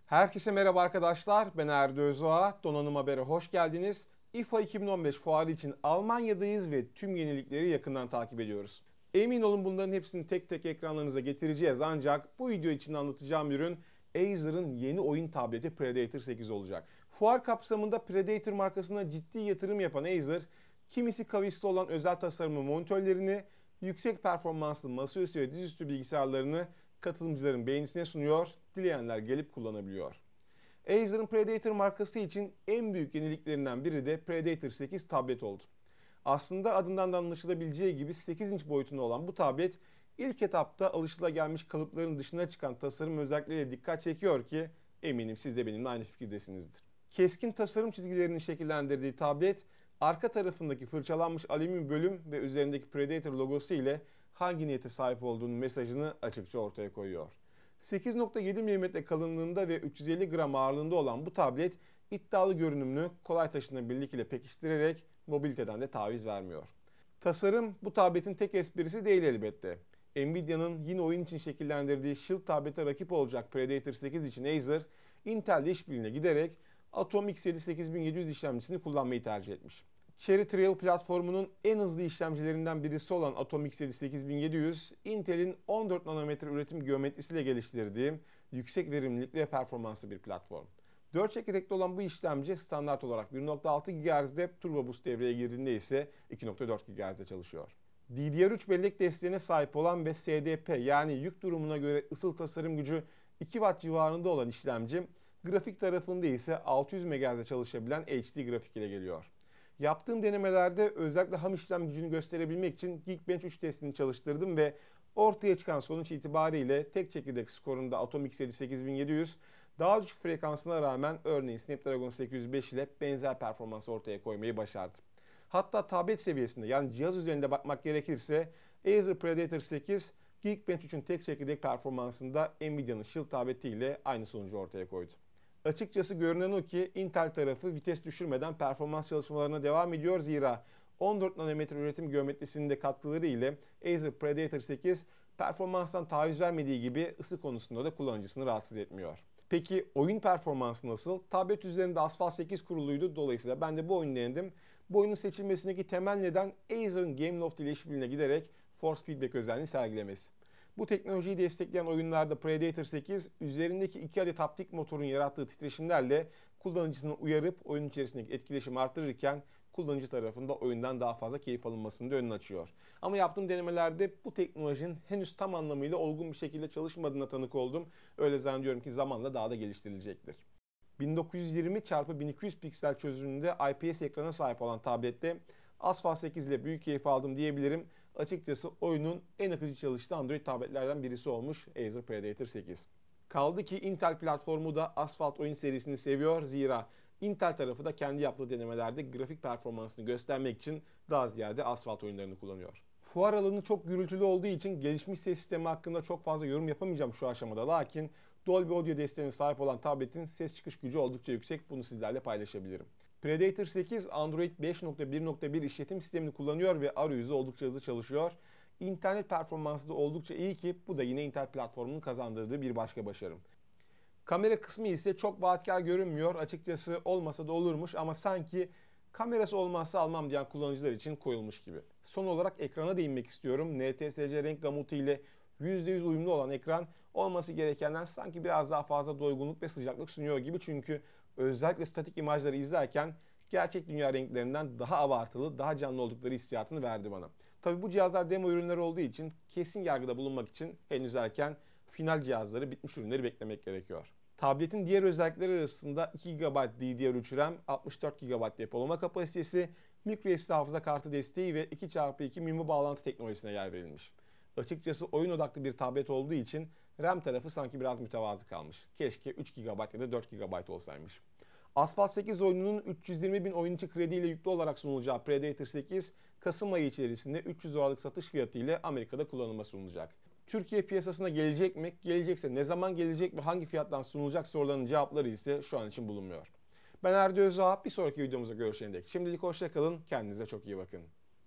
Herkese merhaba arkadaşlar. Ben Erdi Özdoğa. Donanım Haber'e hoş geldiniz. IFA 2015 fuarı için Almanya'dayız ve tüm yenilikleri yakından takip ediyoruz. Emin olun bunların hepsini tek tek ekranlarınıza getireceğiz ancak bu video için anlatacağım ürün Acer'ın yeni oyun tableti Predator 8 olacak. Fuar kapsamında Predator markasına ciddi yatırım yapan Acer, kimisi kavisli olan özel tasarımlı monitörlerini, yüksek performanslı masaüstü ve dizüstü bilgisayarlarını katılımcıların beğenisine sunuyor, dileyenler gelip kullanabiliyor. Acer'ın Predator markası için en büyük yeniliklerinden biri de Predator 8 tablet oldu. Aslında adından da anlaşılabileceği gibi 8 inç boyutunda olan bu tablet ilk etapta alışılagelmiş kalıpların dışına çıkan tasarım özellikleriyle dikkat çekiyor ki eminim siz de benimle aynı fikirdesinizdir. Keskin tasarım çizgilerinin şekillendirdiği tablet, arka tarafındaki fırçalanmış alüminyum bölüm ve üzerindeki Predator logosu ile hangi niyete sahip olduğunun mesajını açıkça ortaya koyuyor. 8.7 mm kalınlığında ve 350 gram ağırlığında olan bu tablet iddialı görünümlü, kolay taşınabilirlik ile pekiştirerek mobiliteden de taviz vermiyor. Tasarım bu tabletin tek esprisi değil elbette. Nvidia'nın yine oyun için şekillendirdiği Shield tablete rakip olacak Predator 8 için Acer, Intel'le işbirliğine giderek Atom X7 8700 işlemcisini kullanmayı tercih etmiş. Cherry Trail platformunun en hızlı işlemcilerinden birisi olan Atom X7 8700, Intel'in 14 nanometre üretim geometrisiyle geliştirdiği yüksek verimlilik ve performanslı bir platform. 4 çekirdekli olan bu işlemci standart olarak 1.6 GHz'de, Turbo Boost devreye girdiğinde ise 2.4 GHz'de çalışıyor. DDR3 bellek desteğine sahip olan ve SDP yani yük durumuna göre ısıl tasarım gücü 2 Watt civarında olan işlemci, grafik tarafında ise 600 MHz'de çalışabilen HD grafik ile geliyor. Yaptığım denemelerde özellikle ham işlem gücünü gösterebilmek için Geekbench 3 testini çalıştırdım ve ortaya çıkan sonuç itibariyle tek çekirdek skorunda Atom X7 8700 daha düşük frekansına rağmen örneğin Snapdragon 805 ile benzer performans ortaya koymayı başardı. Hatta tablet seviyesinde yani cihaz üzerinde bakmak gerekirse Acer Predator 8 Geekbench 3'ün tek çekirdek performansında Nvidia'nın Shield tableti ile aynı sonucu ortaya koydu. Açıkçası görünen o ki Intel tarafı vites düşürmeden performans çalışmalarına devam ediyor zira 14 nanometre üretim geometrisinin de katkıları ile Acer Predator 8 performanstan taviz vermediği gibi ısı konusunda da kullanıcısını rahatsız etmiyor. Peki oyun performansı nasıl? Tablet üzerinde Asphalt 8 kuruluydu, dolayısıyla ben de bu oyunu denedim. Bu oyunun seçilmesindeki temel neden Acer'ın Gameloft ile işbirliğine giderek Force Feedback özelliğini sergilemesi. Bu teknolojiyi destekleyen oyunlarda Predator 8 üzerindeki 2 adet haptik motorun yarattığı titreşimlerle kullanıcısını uyarıp oyun içerisindeki etkileşimi artırırken kullanıcı tarafında oyundan daha fazla keyif alınmasını da önünü açıyor. Ama yaptığım denemelerde bu teknolojinin henüz tam anlamıyla olgun bir şekilde çalışmadığına tanık oldum. Öyle zannediyorum ki zamanla daha da geliştirilecektir. 1920x1200 piksel çözünürlüğünde IPS ekrana sahip olan tablette Asphalt 8 ile büyük keyif aldım diyebilirim. Açıkçası oyunun en akıcı çalıştığı Android tabletlerden birisi olmuş Acer Predator 8. Kaldı ki Intel platformu da Asphalt oyun serisini seviyor zira Intel tarafı da kendi yaptığı denemelerde grafik performansını göstermek için daha ziyade Asphalt oyunlarını kullanıyor. Fuar alanı çok gürültülü olduğu için gelişmiş ses sistemi hakkında çok fazla yorum yapamayacağım şu aşamada. Lakin Dolby Audio desteğine sahip olan tabletin ses çıkış gücü oldukça yüksek. Bunu sizlerle paylaşabilirim. Predator 8 Android 5.1.1 işletim sistemini kullanıyor ve arayüzü oldukça hızlı çalışıyor. İnternet performansı da oldukça iyi ki bu da yine Intel platformunun kazandırdığı bir başka başarım. Kamera kısmı ise çok vaatkar görünmüyor. Açıkçası olmasa da olurmuş ama sanki kamerası olmazsa almam diyen kullanıcılar için koyulmuş gibi. Son olarak ekrana değinmek istiyorum. NTSC renk gamutu ile %100 uyumlu olan ekran olması gerekenden sanki biraz daha fazla doygunluk ve sıcaklık sunuyor gibi. Çünkü özellikle statik imajları izlerken gerçek dünya renklerinden daha abartılı, daha canlı oldukları hissiyatını verdi bana. Tabi bu cihazlar demo ürünleri olduğu için kesin yargıda bulunmak için henüz erken, final cihazları, bitmiş ürünleri beklemek gerekiyor. Tabletin diğer özellikleri arasında 2 GB DDR3 RAM, 64 GB depolama kapasitesi, microSD hafıza kartı desteği ve 2x2 MIMO bağlantı teknolojisine yer verilmiş. Açıkçası oyun odaklı bir tablet olduğu için RAM tarafı sanki biraz mütevazı kalmış. Keşke 3 GB ya da 4 GB olsaymış. Asphalt 8 oyununun 320.000 oyun içi krediyle yüklü olarak sunulacağı Predator 8, Kasım ayı içerisinde 300 dolarlık satış fiyatı ile Amerika'da kullanıma sunulacak. Türkiye piyasasına gelecek mi? Gelecekse ne zaman gelecek ve hangi fiyattan sunulacak sorularının cevapları ise şu an için bulunmuyor. Ben Erdi Özdoğa, bir sonraki videomuzda görüşene dek şimdilik hoşça kalın, kendinize çok iyi bakın.